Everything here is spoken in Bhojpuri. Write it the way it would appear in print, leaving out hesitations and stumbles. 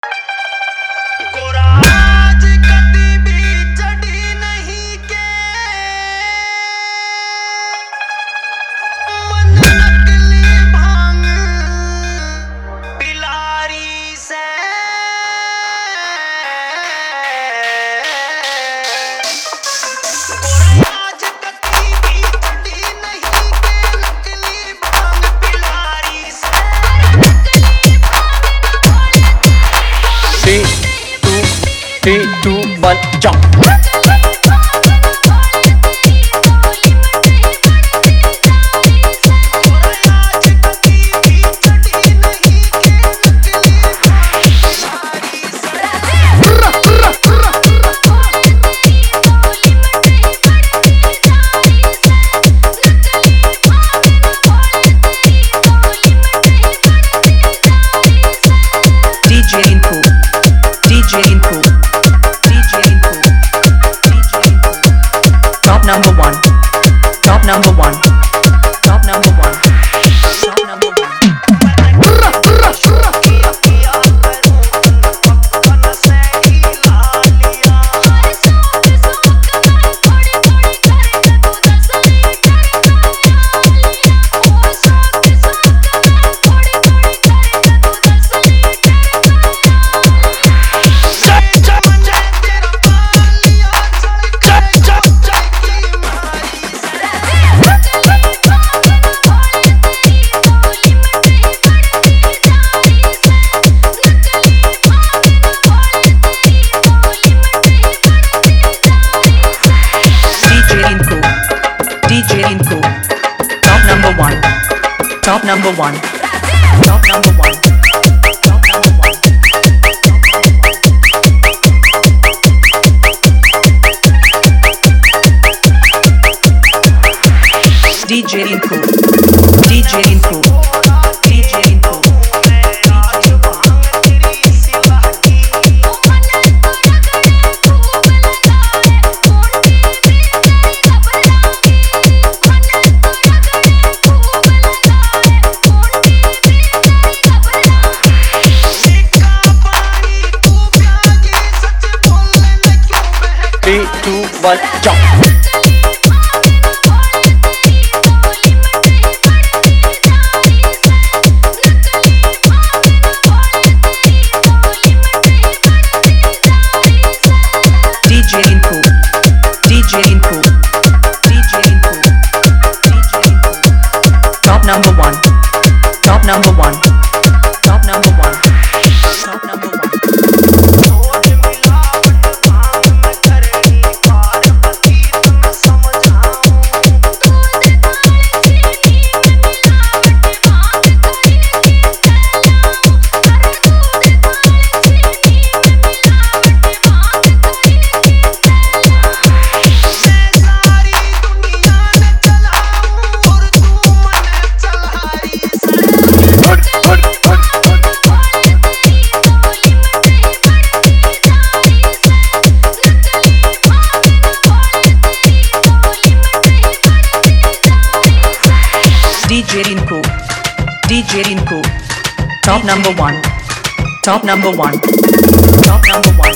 आज कभी भी चढ़ी नहीं के मन नकली भांग पिलारी से आज कभी भी चढ़ी नहीं के नकली भांग पिलारी से 3, 2, 1, jump! Number one, top number one, top number one, top number one. Top number one, top number one, top number one. DJ Inku, DJ Inku, DJ Inku. Three, two, one, jump! DJ Inku, DJ Inku, DJ Inku, DJ Inku. Top number one, top number one, top number one, top number one. DJ Inku, DJ Inku. Top number one, top number one, top number one.